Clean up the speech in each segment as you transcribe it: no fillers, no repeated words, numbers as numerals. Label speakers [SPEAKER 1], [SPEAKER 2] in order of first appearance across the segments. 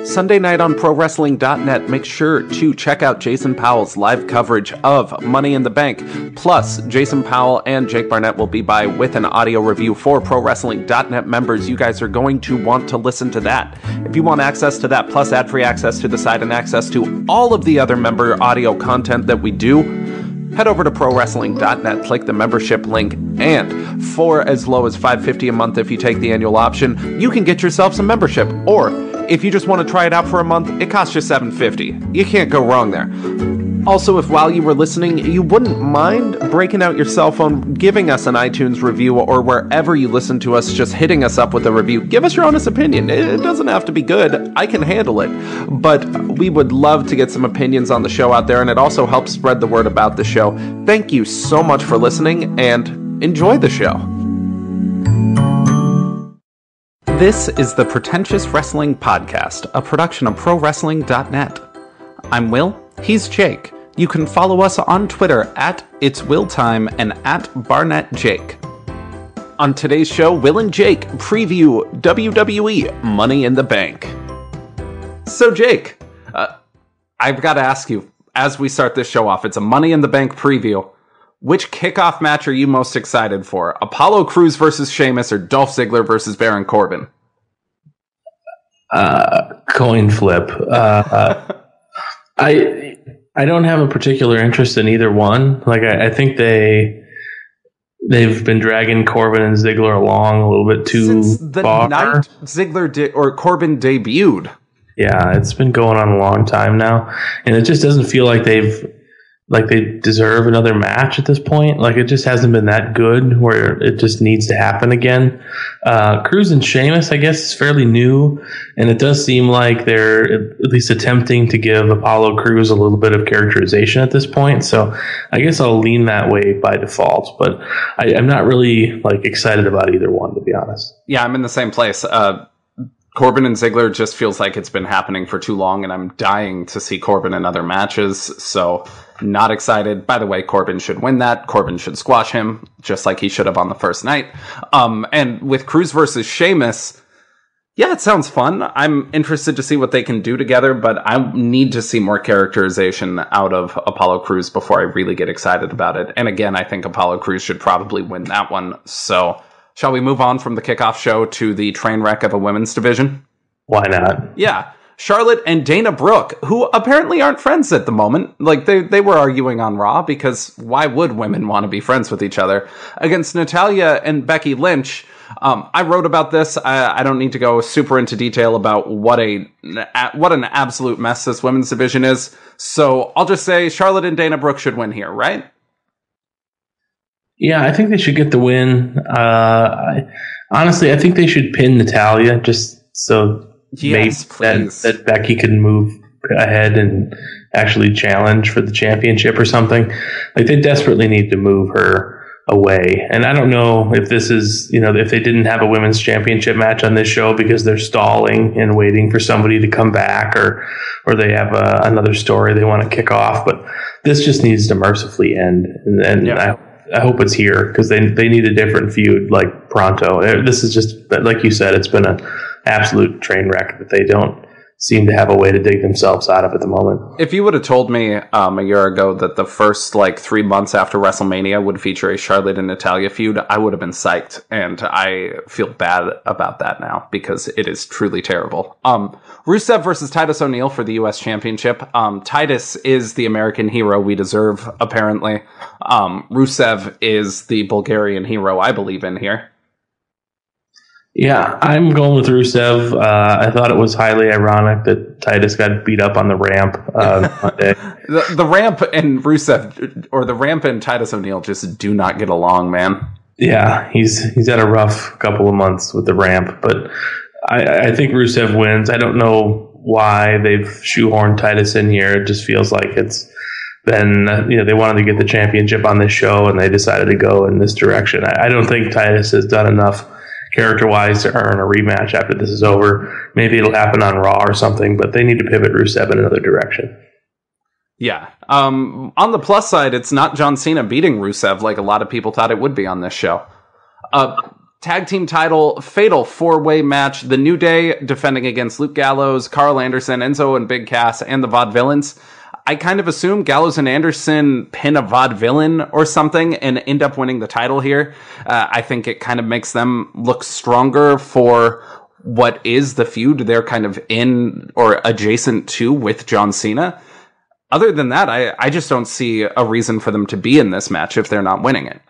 [SPEAKER 1] Sunday night on ProWrestling.net, make sure to check out Jason Powell's live coverage of Money in the Bank. Plus, Jason Powell and Jake Barnett will be by with an audio review for ProWrestling.net members. You guys are going to want to listen to that. If you want access to that, plus ad-free access to the site and access to all of the other member audio content that we do, head over to ProWrestling.net, click the membership link, and for as low as $5.50 a month if you take the annual option, you can get yourself some membership. Or if you just want to try it out for a month, it costs you $7.50. You can't go wrong there. Also, if while you were listening, you wouldn't mind breaking out your cell phone, giving us an iTunes review, or wherever you listen to us, just hitting us up with a review. Give us your honest opinion. It doesn't have to be good. I can handle it. But we would love to get some opinions on the show out there, and it also helps spread the word about the show. Thank you so much for listening, and enjoy the show. This is the Pretentious Wrestling Podcast, a production of ProWrestling.net. I'm Will. He's Jake. You can follow us on Twitter at It's Will Time and at BarnettJake. On today's show, Will and Jake preview WWE Money in the Bank. So Jake, I've got to ask you, as we start this show off, it's a Money in the Bank preview. Which kickoff match are you most excited for? Apollo Crews versus Sheamus or Dolph Ziggler versus Baron Corbin?
[SPEAKER 2] Coin flip. I don't have a particular interest in either one. Like I think they've been dragging Corbin and Ziggler along a little bit too
[SPEAKER 1] since the
[SPEAKER 2] far.
[SPEAKER 1] night Ziggler or Corbin debuted.
[SPEAKER 2] Yeah, it's been going on a long time now, and it just doesn't feel like they deserve another match at this point. Like, it just hasn't been that good where it just needs to happen again. Crews and Sheamus, I guess, is fairly new, and it does seem like they're at least attempting to give Apollo Crews a little bit of characterization at this point. So I guess I'll lean that way by default, but I'm not really excited about either one, to be honest.
[SPEAKER 1] Yeah, I'm in the same place. Corbin and Ziggler just feels like it's been happening for too long, and I'm dying to see Corbin in other matches, so not excited. By the way, Corbin should win that. Corbin should squash him, just like he should have on the first night. And with Crews versus Sheamus, yeah, it sounds fun. I'm interested to see what they can do together, but I need to see more characterization out of Apollo Crews before I really get excited about it. And again, I think Apollo Crews should probably win that one. So shall we move on from the kickoff show to the train wreck of a women's division?
[SPEAKER 2] Why not?
[SPEAKER 1] Yeah. Charlotte and Dana Brooke, who apparently aren't friends at the moment. They were arguing on Raw, because why would women want to be friends with each other? Against Natalya and Becky Lynch. I wrote about this. I don't need to go super into detail about what an absolute mess this women's division is. So I'll just say Charlotte and Dana Brooke should win here, right?
[SPEAKER 2] Yeah, I think they should get the win. Honestly, I think they should pin Natalya just so
[SPEAKER 1] yes, please.
[SPEAKER 2] That Becky can move ahead and actually challenge for the championship or something. They desperately need to move her away. And I don't know if this is, if they didn't have a women's championship match on this show because they're stalling and waiting for somebody to come back, or they have another story they want to kick off. But this just needs to mercifully end. And yeah. I hope it's here, because they need a different feud pronto. This is just, like you said, it's been an absolute train wreck that they don't seem to have a way to dig themselves out of at the moment.
[SPEAKER 1] If you would have told me a year ago that the first 3 months after WrestleMania would feature a Charlotte and Natalya feud, I would have been psyched, and I feel bad about that now because it is truly terrible. Rusev versus Titus O'Neil for the U.S. Championship. Titus is the American hero we deserve, apparently. Rusev is the Bulgarian hero I believe in here.
[SPEAKER 2] Yeah, I'm going with Rusev. I thought it was highly ironic that Titus got beat up on the ramp Monday.
[SPEAKER 1] The ramp and Rusev, or the ramp and Titus O'Neil, just do not get along, man.
[SPEAKER 2] Yeah, he's had a rough couple of months with the ramp, but I think Rusev wins. I don't know why they've shoehorned Titus in here. It just feels like it's been, they wanted to get the championship on this show, and they decided to go in this direction. I don't think Titus has done enough character-wise to earn a rematch after this is over. Maybe it'll happen on Raw or something, but they need to pivot Rusev in another direction.
[SPEAKER 1] Yeah. On the plus side, it's not John Cena beating Rusev like a lot of people thought it would be on this show. Tag team title, fatal 4-way match. The New Day defending against Luke Gallows, Carl Anderson, Enzo and Big Cass, and the Vaudevillains. I kind of assume Gallows and Anderson pin a Vaudevillain or something and end up winning the title here. I think it kind of makes them look stronger for what is the feud they're kind of in or adjacent to with John Cena. Other than that, I just don't see a reason for them to be in this match if they're not winning it.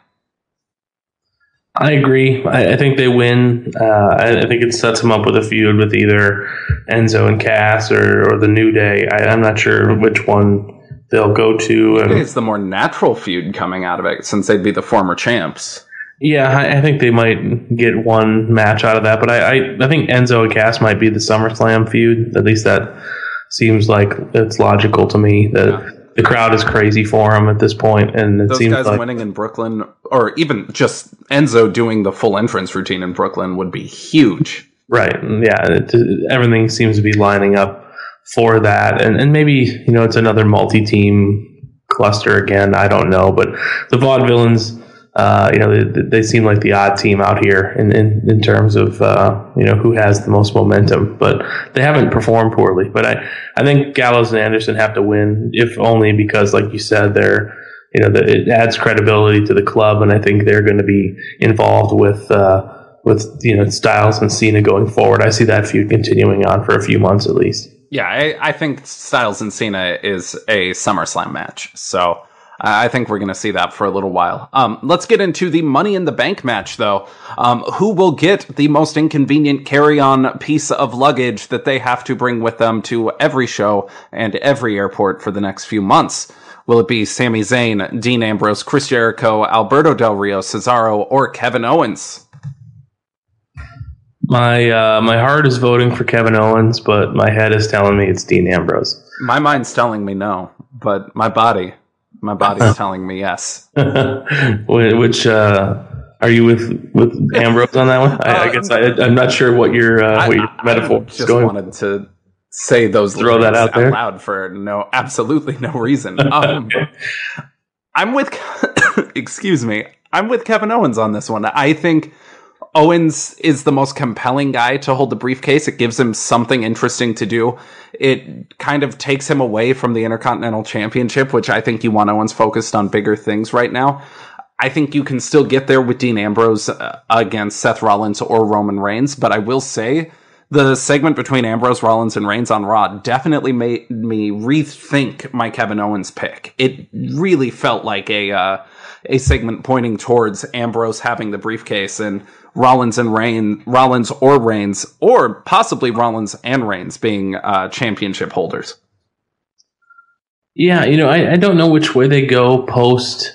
[SPEAKER 2] I agree. I think they win. I think it sets them up with a feud with either Enzo and Cass or the New Day. I'm not sure which one they'll go to.
[SPEAKER 1] I think it's the more natural feud coming out of it, since they'd be the former champs.
[SPEAKER 2] Yeah, I think they might get one match out of that, but I think Enzo and Cass might be the SummerSlam feud. At least that seems like it's logical to me. That the crowd is crazy for him at this point, and it
[SPEAKER 1] those
[SPEAKER 2] seems
[SPEAKER 1] guys
[SPEAKER 2] like
[SPEAKER 1] winning in Brooklyn, or even just Enzo doing the full entrance routine in Brooklyn, would be huge.
[SPEAKER 2] Right? Yeah, everything seems to be lining up for that, and maybe it's another multi-team cluster again. I don't know, but the Vaudevillains, they seem like the odd team out here in terms of who has the most momentum, but they haven't performed poorly. But I think Gallows and Anderson have to win, if only because, like you said, they're it adds credibility to the club, and I think they're going to be involved with Styles and Cena going forward. I see that feud continuing on for a few months at least.
[SPEAKER 1] Yeah, I think Styles and Cena is a SummerSlam match, so I think we're going to see that for a little while. Let's get into the Money in the Bank match, though. Who will get the most inconvenient carry-on piece of luggage that they have to bring with them to every show and every airport for the next few months? Will it be Sami Zayn, Dean Ambrose, Chris Jericho, Alberto Del Rio, Cesaro, or Kevin Owens?
[SPEAKER 2] My heart is voting for Kevin Owens, but my head is telling me it's Dean Ambrose.
[SPEAKER 1] My mind's telling me no, but my body's telling me yes.
[SPEAKER 2] Which are you with Ambrose on that one? I guess I'm not sure what your metaphor is going.
[SPEAKER 1] I just wanted to say those
[SPEAKER 2] throw that out there
[SPEAKER 1] loud for absolutely no reason. I'm with excuse me. I'm with Kevin Owens on this one. I think Owens is the most compelling guy to hold the briefcase. It gives him something interesting to do. It kind of takes him away from the Intercontinental Championship, which I think you want Owens focused on bigger things right now. I think you can still get there with Dean Ambrose against Seth Rollins or Roman Reigns, but I will say the segment between Ambrose, Rollins, and Reigns on Raw definitely made me rethink my Kevin Owens pick. It really felt like a segment pointing towards Ambrose having the briefcase and Rollins or Reigns, or possibly Rollins and Reigns being championship holders.
[SPEAKER 2] Yeah, I don't know which way they go post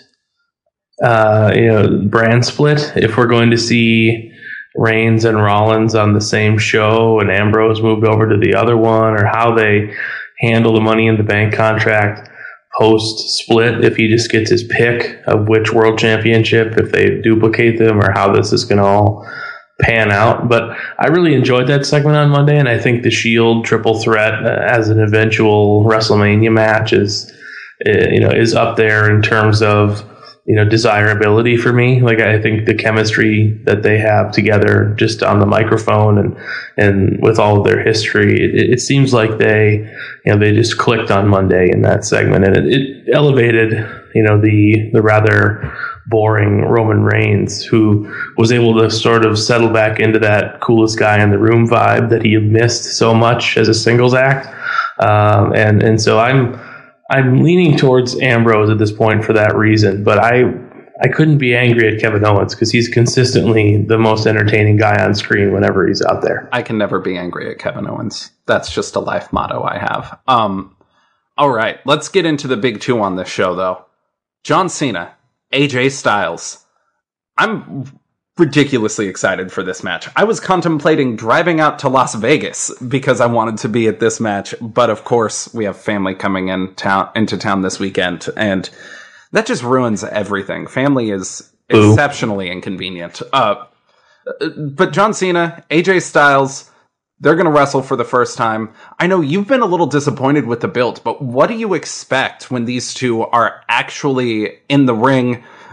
[SPEAKER 2] brand split. If we're going to see Reigns and Rollins on the same show and Ambrose moved over to the other one, or how they handle the Money in the Bank contract post split, if he just gets his pick of which world championship, if they duplicate them, or how this is going to all pan out. But I really enjoyed that segment on Monday, and I think the Shield triple threat as an eventual WrestleMania match is up there in terms of desirability for me. Like, I think the chemistry that they have together just on the microphone and with all of their history, it seems like they just clicked on Monday in that segment, and it elevated, the rather boring Roman Reigns, who was able to sort of settle back into that coolest guy in the room vibe that he had missed so much as a singles act. And so I'm leaning towards Ambrose at this point for that reason, but I couldn't be angry at Kevin Owens because he's consistently the most entertaining guy on screen whenever he's out there.
[SPEAKER 1] I can never be angry at Kevin Owens. That's just a life motto I have. All right, let's get into the big two on this show, though. John Cena, AJ Styles. I'm ridiculously excited for this match. I was contemplating driving out to Las Vegas because I wanted to be at this match, but of course we have family coming into town this weekend, and that just ruins everything. Family is exceptionally inconvenient. But John Cena, AJ Styles, they're going to wrestle for the first time. I know you've been a little disappointed with the build, but what do you expect when these two are actually in the ring?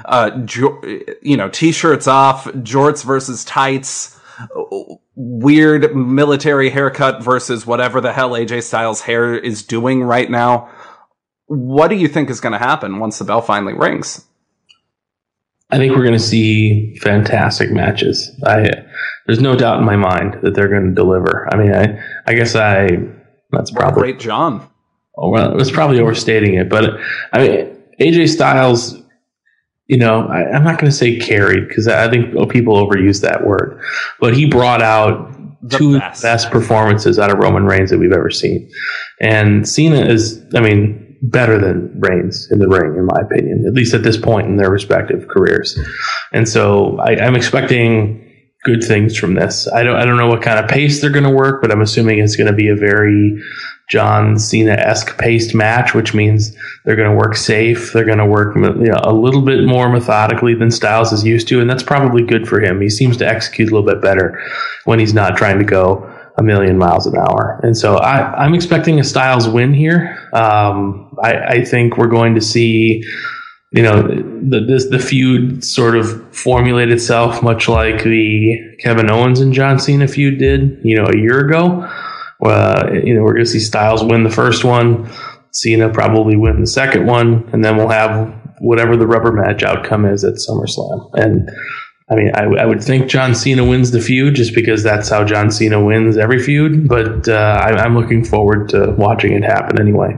[SPEAKER 1] t-shirts off, jorts versus tights, weird military haircut versus whatever the hell AJ Styles' hair is doing right now. What do you think is going to happen once the bell finally rings?
[SPEAKER 2] I think we're going to see fantastic matches. There's no doubt in my mind that they're going to deliver. I mean, that's probably
[SPEAKER 1] great, John.
[SPEAKER 2] Oh, well, it's probably overstating it, but I mean, AJ Styles, I'm not going to say carried because I think people overuse that word, but he brought out two of the best performances out of Roman Reigns that we've ever seen. And Cena is, better than Reigns in the ring, in my opinion, at least at this point in their respective careers. And so I'm expecting good things from this. I don't know what kind of pace they're going to work, but I'm assuming it's going to be a very John Cena-esque paced match, which means they're going to work safe. They're going to work a little bit more methodically than Styles is used to, and that's probably good for him. He seems to execute a little bit better when he's not trying to go a million miles an hour. And so I'm expecting a Styles win here. I think we're going to see, the feud sort of formulate itself much like the Kevin Owens and John Cena feud did, a year ago. We're going to see Styles win the first one, Cena probably win the second one, and then we'll have whatever the rubber match outcome is at SummerSlam. And I would think John Cena wins the feud just because that's how John Cena wins every feud, but I'm looking forward to watching it happen anyway.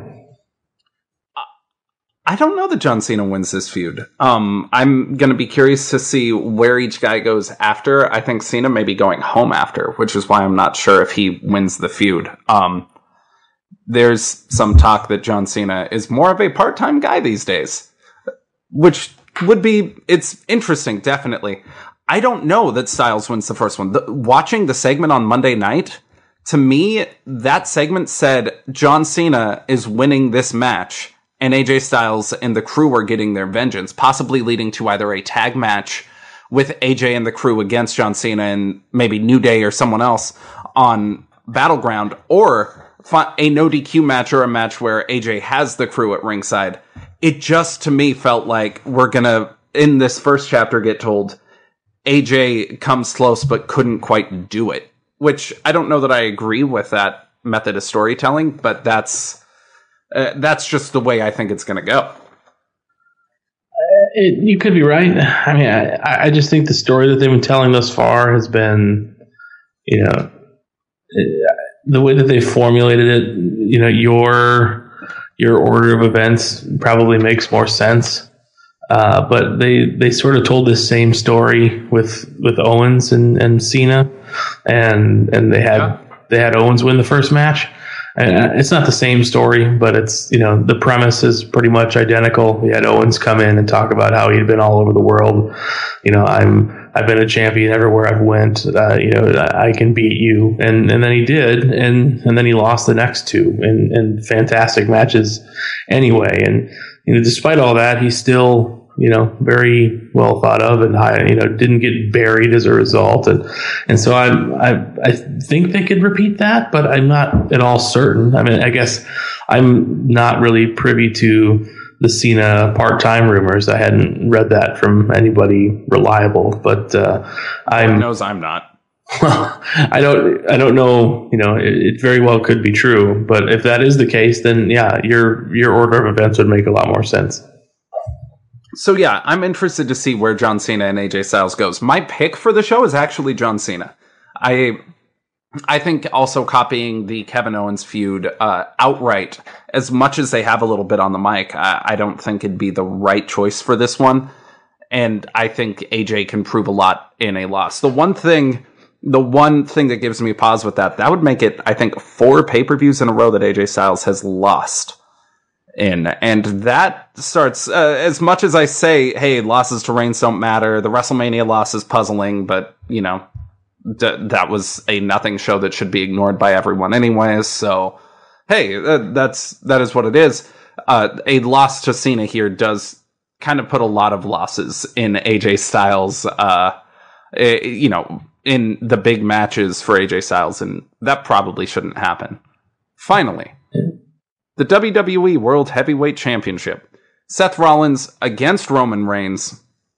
[SPEAKER 1] I don't know that John Cena wins this feud. I'm going to be curious to see where each guy goes after. I think Cena may be going home after, which is why I'm not sure if he wins the feud. There's some talk that John Cena is more of a part-time guy these days, which would be, it's interesting, definitely. I don't know that Styles wins the first one. Watching the segment on Monday night, to me, that segment said John Cena is winning this match, and AJ Styles and the crew are getting their vengeance, possibly leading to either a tag match with AJ and the crew against John Cena and maybe New Day or someone else on Battleground, or a no DQ match or a match where AJ has the crew at ringside. It just, to me, felt like we're going to, in this first chapter, get told AJ comes close but couldn't quite do it. Which, I don't know that I agree with that method of storytelling, but that's just the way I think it's going to go.
[SPEAKER 2] You could be right. I just think the story that they've been telling thus far has been, the way that they formulated it, your order of events probably makes more sense. But they sort of told this same story with Owens and Cena, and they had Owens win the first match. And it's not the same story, but it's, the premise is pretty much identical. We had Owens come in and talk about how he'd been all over the world. I've been a champion everywhere I've went. I can beat you. And then he did. And then he lost the next two in fantastic matches anyway. And, despite all that, he's still, very well thought of and high, didn't get buried as a result. And so I think they could repeat that, but I'm not at all certain. I guess I'm not really privy to the Cena part-time rumors. I hadn't read that from anybody reliable, but
[SPEAKER 1] Lord knows I'm not.
[SPEAKER 2] Well, I don't know. It very well could be true, but if that is the case, then yeah, your order of events would make a lot more sense.
[SPEAKER 1] So yeah, I'm interested to see where John Cena and AJ Styles goes. My pick for the show is actually John Cena. I think also copying the Kevin Owens feud outright, as much as they have a little bit on the mic, I don't think it'd be the right choice for this one. And I think AJ can prove a lot in a loss. The one thing that gives me pause with that would make it, I think, 4 pay-per-views in a row that AJ Styles has lost in. And that starts, as much as I say, hey, losses to Reigns don't matter, the WrestleMania loss is puzzling, but, that was a nothing show that should be ignored by everyone anyways. So, hey, that is what it is. A loss to Cena here does kind of put a lot of losses in AJ Styles, in the big matches for AJ Styles, and that probably shouldn't happen. Finally, the WWE World Heavyweight Championship. Seth Rollins against Roman Reigns.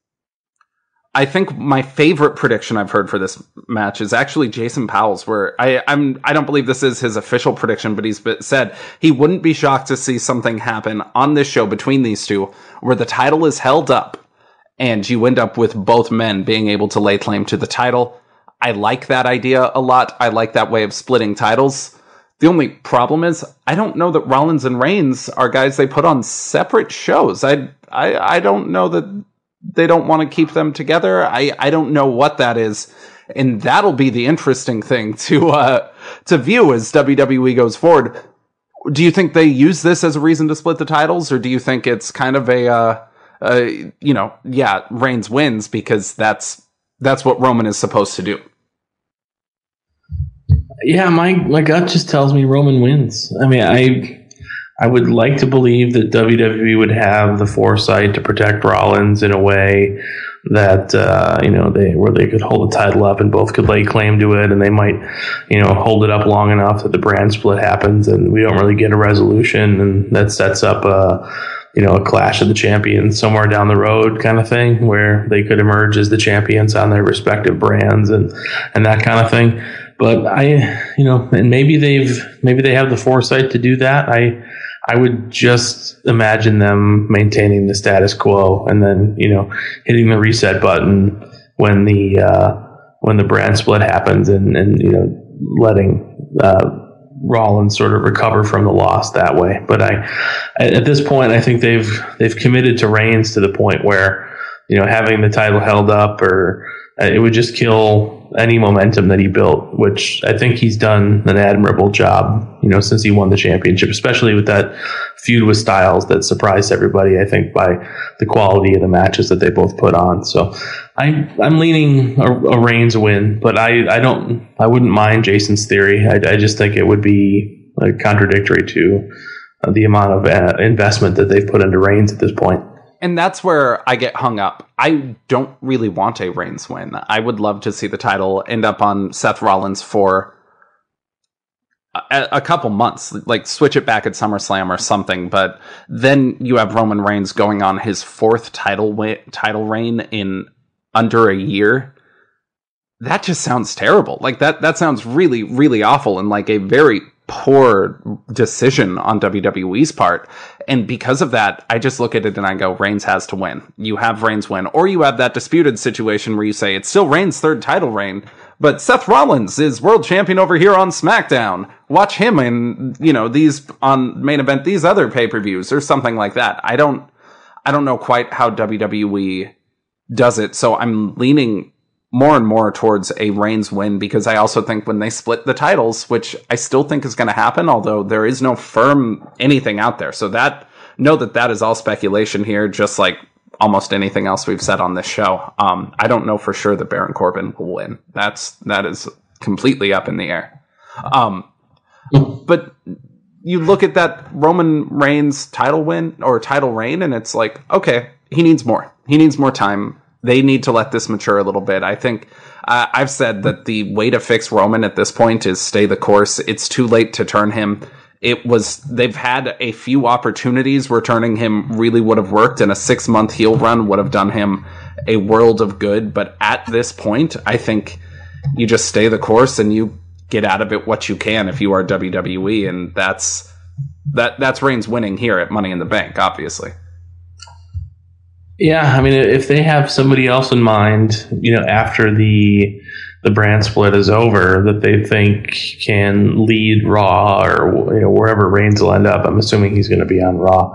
[SPEAKER 1] I think my favorite prediction I've heard for this match is actually Jason Powell's, where I don't believe this is his official prediction, but he's said he wouldn't be shocked to see something happen on this show between these two where the title is held up and you end up with both men being able to lay claim to the title. I like that idea a lot. I like that way of splitting titles. The only problem is I don't know that Rollins and Reigns are guys they put on separate shows. I don't know that they don't want to keep them together. I don't know what that is. And that'll be the interesting thing to view as WWE goes forward. Do you think they use this as a reason to split the titles? Or do you think it's kind of Reigns wins because that's what Roman is supposed to do?
[SPEAKER 2] Yeah, my gut just tells me Roman wins. I mean, I would like to believe that WWE would have the foresight to protect Rollins in a way that where they could hold the title up and both could lay claim to it, and they might hold it up long enough that the brand split happens and we don't really get a resolution, and that sets up a clash of the champions somewhere down the road kind of thing where they could emerge as the champions on their respective brands and that kind of thing. But and maybe they have the foresight to do that. I would just imagine them maintaining the status quo and then, hitting the reset button when the brand split happens and letting Rollins sort of recover from the loss that way. But at this point, I think they've committed to Reigns to the point where, having the title held up or it would just kill any momentum that he built, which I think he's done an admirable job, since he won the championship, especially with that feud with Styles that surprised everybody, I think, by the quality of the matches that they both put on. So I'm leaning a Reigns win, but I wouldn't mind Jason's theory. I just think it would be contradictory to the amount of investment that they've put into Reigns at this point.
[SPEAKER 1] And that's where I get hung up. I don't really want a Reigns win. I would love to see the title end up on Seth Rollins for a couple months, like switch it back at SummerSlam or something. But then you have Roman Reigns going on his fourth title reign in under a year. That just sounds terrible. Like that sounds really, really awful and like a very poor decision on WWE's part. And because of that, I just look at it and I go, Reigns has to win. You have Reigns win. Or you have that disputed situation where you say it's still Reigns' third title reign, but Seth Rollins is world champion over here on SmackDown. Watch him in, these on main event, these other pay-per-views or something like that. I don't know quite how WWE does it. So I'm leaning more and more towards a Reigns win because I also think when they split the titles, which I still think is going to happen, although there is no firm anything out there. So that is all speculation here, just like almost anything else we've said on this show. I don't know for sure that Baron Corbin will win. That is completely up in the air. But you look at that Roman Reigns title win or title reign, and it's like, okay, he needs more. He needs more time. They need to let this mature a little bit. I think I've said that the way to fix Roman at this point is stay the course. It's too late to turn him. They've had a few opportunities where turning him really would have worked, and a 6-month heel run would have done him a world of good. But at this point, I think you just stay the course and you get out of it what you can if you are WWE. And that's Reigns winning here at Money in the Bank, obviously.
[SPEAKER 2] Yeah, I mean, if they have somebody else in mind, after the brand split is over, that they think can lead Raw or wherever Reigns will end up. I'm assuming he's going to be on Raw.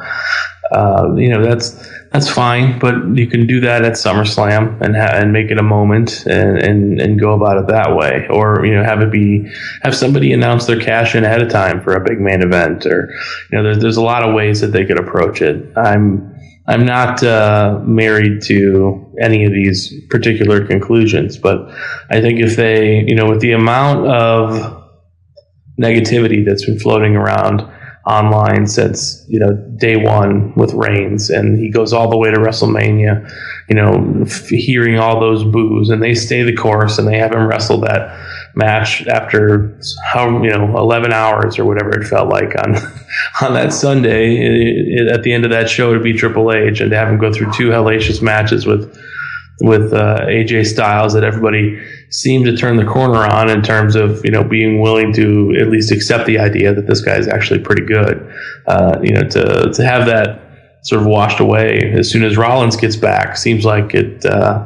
[SPEAKER 2] That's fine, but you can do that at SummerSlam and make it a moment and go about it that way, or have somebody announce their cash in ahead of time for a big main event, or there's a lot of ways that they could approach it. I'm not married to any of these particular conclusions, but I think if they, with the amount of negativity that's been floating around online since, day one with Reigns, and he goes all the way to WrestleMania, hearing all those boos, and they stay the course and they have him wrestle that match after 11 hours or whatever it felt like on that Sunday at the end of that show to beat Triple H, and to have him go through 2 hellacious matches with AJ Styles that everybody seemed to turn the corner on in terms of, being willing to at least accept the idea that this guy is actually pretty good. To have that sort of washed away as soon as Rollins gets back seems like it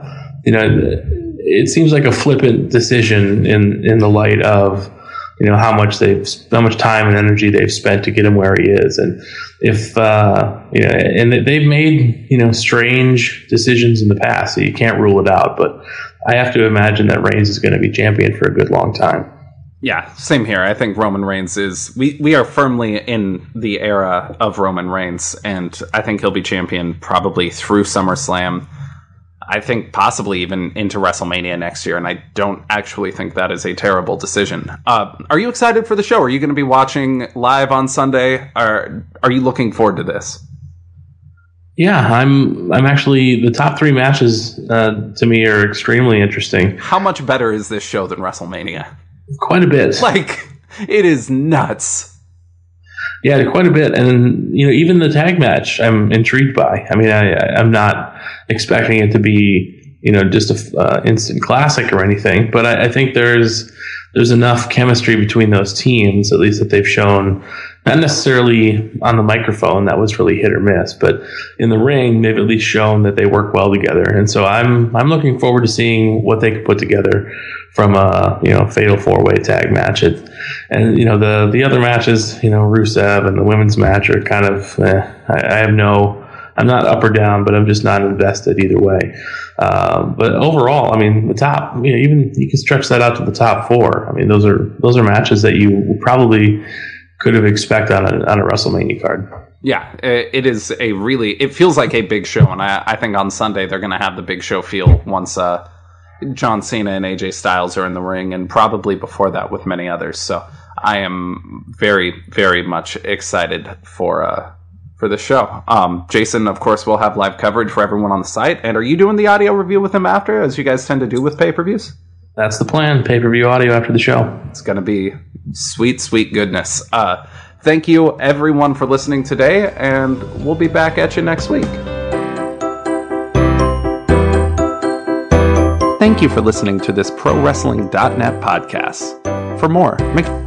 [SPEAKER 2] seems like a flippant decision in the light of how much time and energy they've spent to get him where he is. And if and they've made strange decisions in the past, so you can't rule it out, but I have to imagine that Reigns is going to be champion for a good long time.
[SPEAKER 1] Yeah, same here. I think Roman Reigns we are firmly in the era of Roman Reigns, and I think he'll be champion probably through SummerSlam. I think possibly even into WrestleMania next year, and I don't actually think that is a terrible decision. Are you excited for the show? Are you going to be watching live on Sunday? Are you looking forward to this?
[SPEAKER 2] Yeah, I'm actually, the top 3 matches to me are extremely interesting.
[SPEAKER 1] How much better is this show than WrestleMania?
[SPEAKER 2] Quite a bit.
[SPEAKER 1] It is nuts.
[SPEAKER 2] Yeah, quite a bit. And, even the tag match I'm intrigued by. I mean, I'm not expecting it to be, just a instant classic or anything, but I think there's enough chemistry between those teams, at least that they've shown, not necessarily on the microphone, that was really hit or miss, but in the ring, they've at least shown that they work well together. And so I'm looking forward to seeing what they can put together from a fatal 4-way tag match. And the other matches, Rusev and the women's match are kind of I'm not up or down, but I'm just not invested either way. But overall, I mean, the top, even you can stretch that out to the top 4. I mean, those are matches that you probably could have expected on a WrestleMania card.
[SPEAKER 1] Yeah, it feels like a big show, and I think on Sunday they're going to have the big show feel once John Cena and AJ Styles are in the ring, and probably before that with many others. So I am very, very much excited for the show. Jason, of course, will have live coverage for everyone on the site. And are you doing the audio review with him after, as you guys tend to do with pay-per-views?
[SPEAKER 2] That's the plan. Pay-per-view audio after the show.
[SPEAKER 1] It's going to be sweet, sweet goodness. Thank you, everyone, for listening today, and we'll be back at you next week. Thank you for listening to this ProWrestling.net podcast. For more, make